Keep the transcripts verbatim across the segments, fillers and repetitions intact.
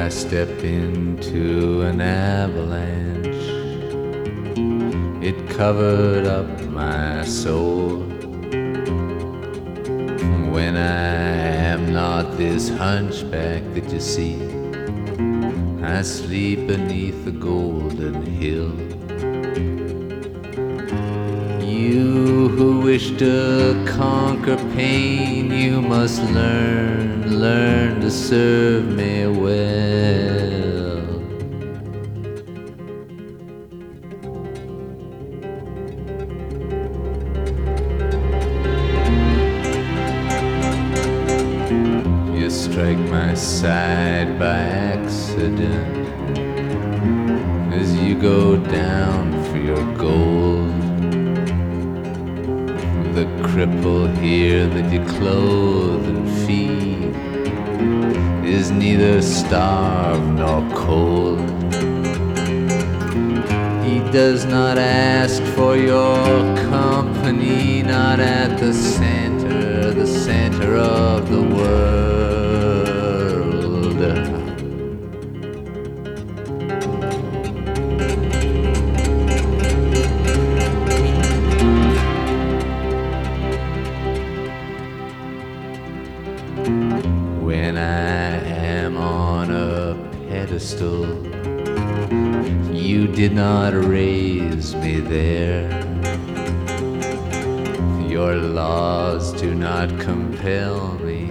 I stepped into an avalanche. It covered up my soul. When I am not this hunchback that you see, I sleep beneath the golden hill. You who wish to conquer pain, you must learn, learn to serve me well. You strike my side by accident as you go down for your gold. The cripple here that you clothe and feed is neither starved nor cold. He does not ask for your company, not at the center, the center of the world. When I am on a pedestal, you did not raise me there. Your laws do not compel me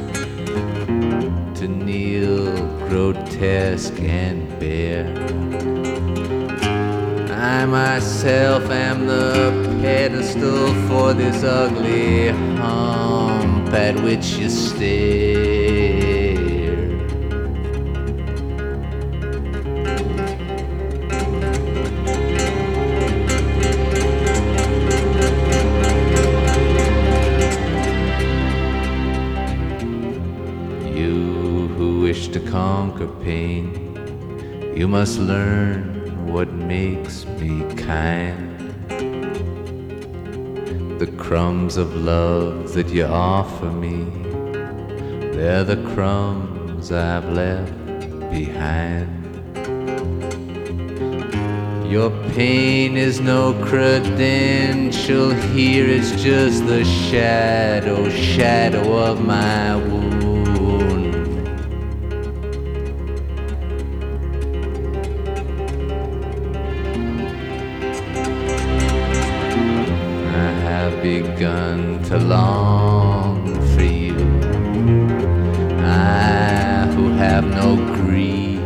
to kneel grotesque and bare. I myself am the pedestal for this ugly hump at which you stare. You who wish to conquer pain, you must learn what makes me kind. The crumbs of love that you offer me, they're the crumbs I've left behind. Your pain is no credential here, it's just the shadow, shadow of my wound. Begun to long for you, I who have no greed.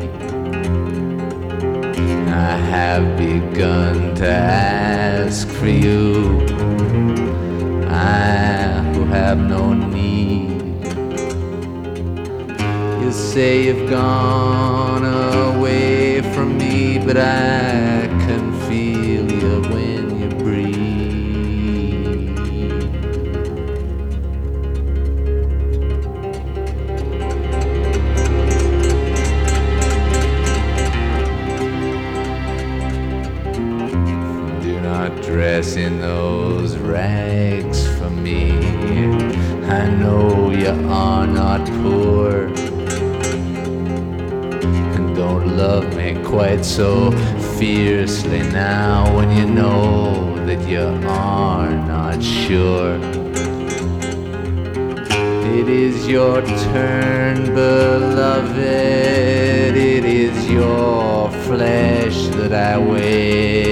I have begun to ask for you, I who have no need. You say you've gone away from me, but I can feel you when you breathe. Dress in those rags for me. I know you are not poor, and don't love me quite so fiercely now when you know that you are not sure. It is your turn, beloved, it is your flesh that I wear.